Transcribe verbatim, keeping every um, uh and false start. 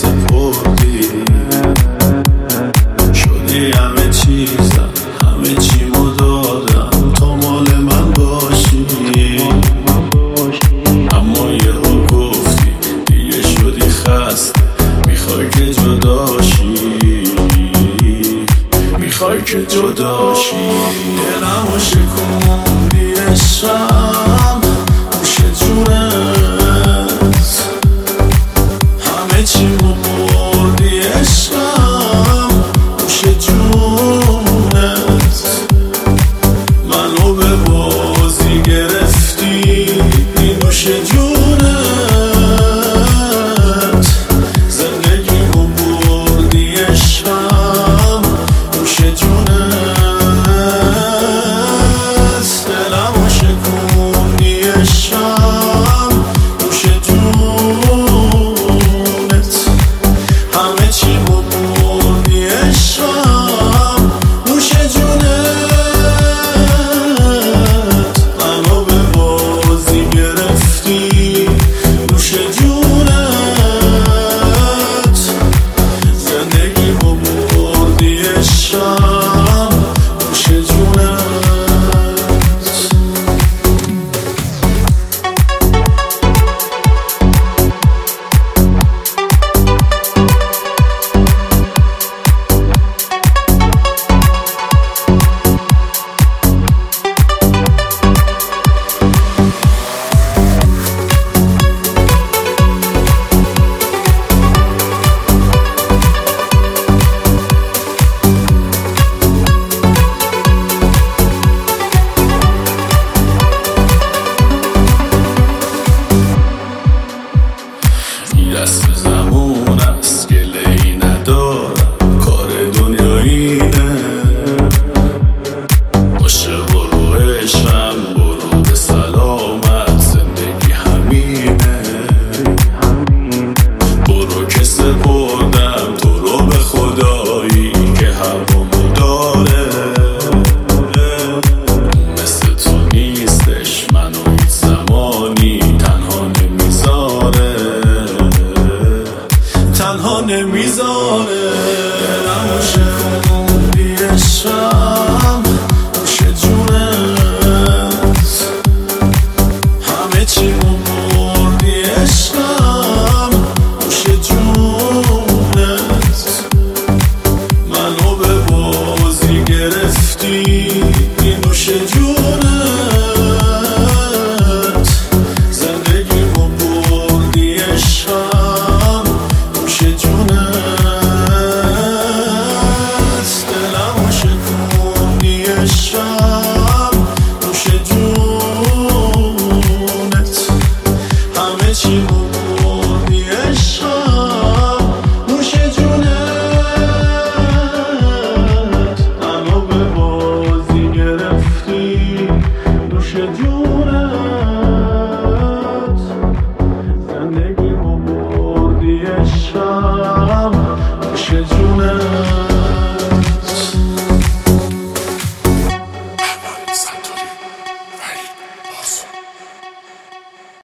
سپردی، شدی همه چیزم، همه چیمو دادم تا مال من باشی. اما یهو گفتی دیگه شدی خسته، میخوای که جداشی، میخوای که جداشی. دلمو شکوندی عشقم، گوش جونت، همه چیمو بردی عشقم، گوش جونت. منو به بازی گرفتی، نوش جونت. زندگیمو بردی عشقم، نوش جونت. دلمو شکوندی عشقم، نوش جونت. همه چیمو بردی عشقم، نوش جونت. منو به بازی گرفتی، نوش جونت. زندگیمو بردی عشقم، نوش جونت. دست زمون است گله ای ندارم، کار دنیا اینه. باشه برو عشقم، برو به سلامت، زندگی همینه. برو که سپردم تو رو به خدایی که هوامو داره. مثل تو نیستش منو هیچ زمانی تنها نمیذاره، تنها نمیذاره. دلمو شکوندی عشقم،